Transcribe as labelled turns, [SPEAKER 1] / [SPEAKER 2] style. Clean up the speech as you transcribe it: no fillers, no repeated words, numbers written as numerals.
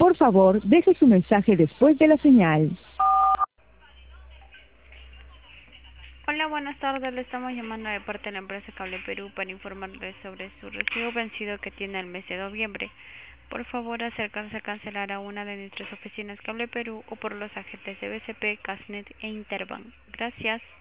[SPEAKER 1] Por favor, deje su mensaje después de la señal.
[SPEAKER 2] Hola, buenas tardes. Le estamos llamando de parte de la empresa Cable Perú para informarles sobre su recibo vencido que tiene el mes de noviembre. Por favor, acercarse a cancelar a una de nuestras oficinas Cable Perú o por los agentes de BCP, Casnet e Interbank. Gracias.